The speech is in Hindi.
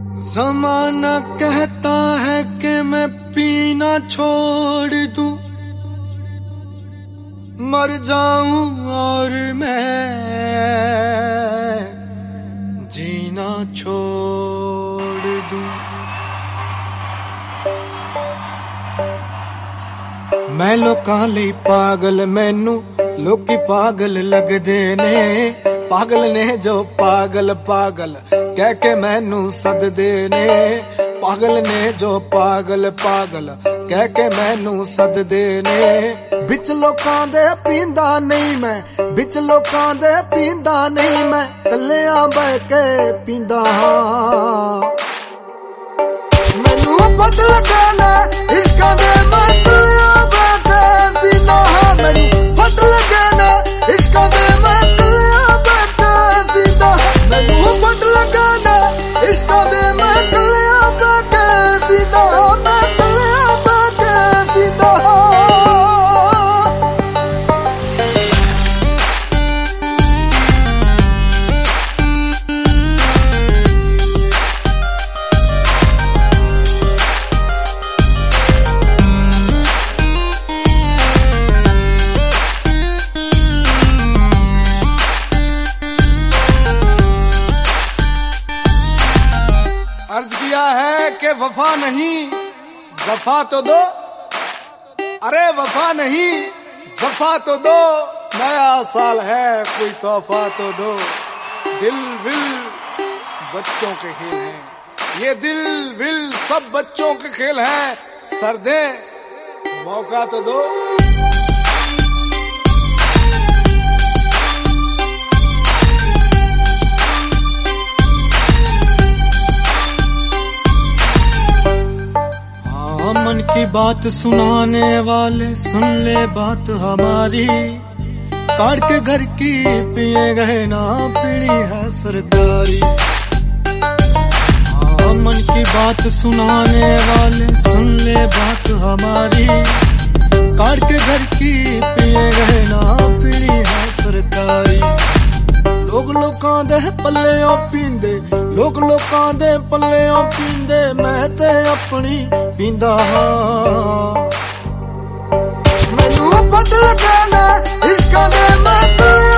ज़माना कहता है कि मैं पीना छोड़ दूं, मर जाऊं और मैं जीना छोड़ दूं। मैं लोकां लई पागल, मैनू लोकी पागल लगदे ने। पागल ने जो पागल पागल कह के मैनू सददे ने। पागल ने जो पागल पागल कह के मैनू सददे ने। बिच लोकां दे पींदा नहीं मैं, बिच लोकां दे पींदा नहीं मैं, कल्लियां बह के पींदा हां। मैनू पता लगा ना इश्कां दे मैं कल्लियां बह के सींदा हां। मैनू पता लगा ना इश्कां दे मैं कल्लियां बह के सींदा हां। मैनू पता लगा ना इश्कां दे मैं कल्लियां बह के सींदा हां। मैं कल्लियां बह के सींदा हां। अर्ज किया है कि वफा नहीं ज़फ़ा तो दो, अरे वफा नहीं ज़फ़ा तो दो। नया साल है कोई तोहफा तो दो। दिल विल बच्चों के खेल हैं, ये दिल विल सब बच्चों के खेल हैं। सर्दे मौका तो दो। मन की बात सुनाने वाले सुन ले बात हमारी। काट के घर की पिए गए ना पीनी है सरकारी। हाँ मन की बात सुनाने वाले सुन ले बात हमारी। काट के घर की पिए गए ना पीनी है सरकारी। लोग लोकां दे पल्लेओं पींदे, लोग लोकां दे पल्लेओं पींदे, मैं ते अपनी पींदा हां। मैनू पता लगा ना इश्कां दे मैं